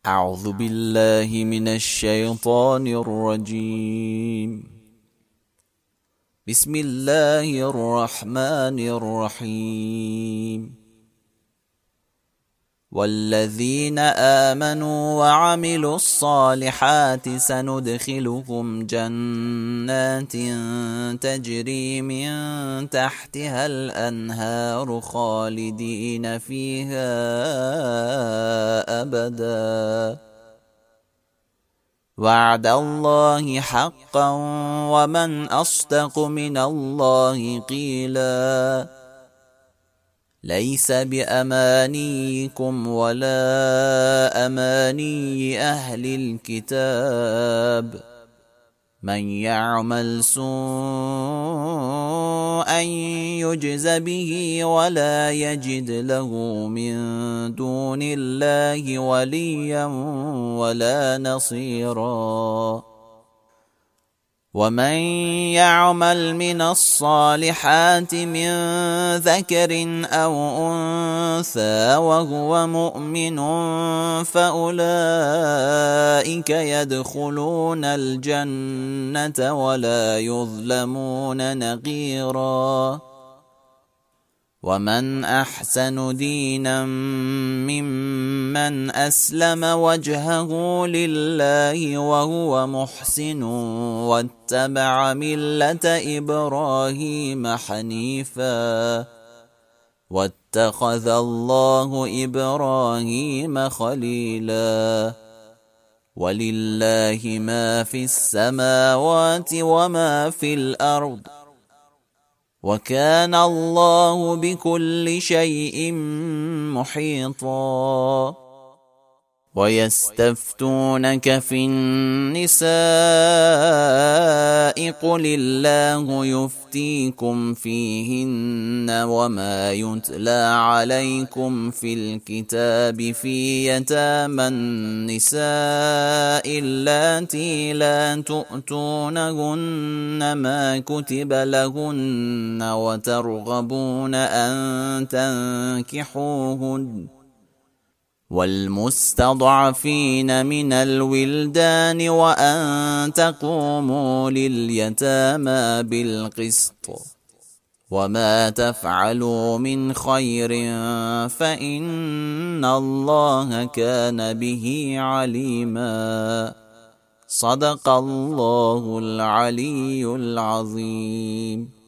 أعوذ بالله من الشيطان الرجيم. بسم الله الرحمن الرحيم. والذين آمنوا وعملوا الصالحات سندخلهم جنات تجري من تحتها الأنهار خالدين فيها أبدا، وعد الله حقا ومن أصدق من الله قيلا. ليس بأمانيكم ولا أماني أهل الكتاب، من يعمل سوءا يجز به ولا يجد له من دون الله وليا ولا نصيرا. ومن يعمل من الصالحات من ذكر أو أنثى وهو مؤمن فأولئك يدخلون الجنة ولا يظلمون نقيرا. ومن أحسن دينا ممن أسلم وجهه لله وهو محسن واتبع ملة إبراهيم حنيفا، واتخذ الله إبراهيم خليلا. ولله ما في السماوات وما في الأرض، وكان الله بكل شيء محيطا. ويستفتونك في النساء قل الله يفتيكم فيهن وما يتلى عليكم في الكتاب في يتامى النساء اللاتي لا تؤتونهن ما كتب لهن وترغبون أن تنكحوهن، والمستضعفين من الولدان وأن تقوموا لليتامى بالقسط، وما تفعلوا من خير فإن الله كان به عليما. صدق الله العلي العظيم.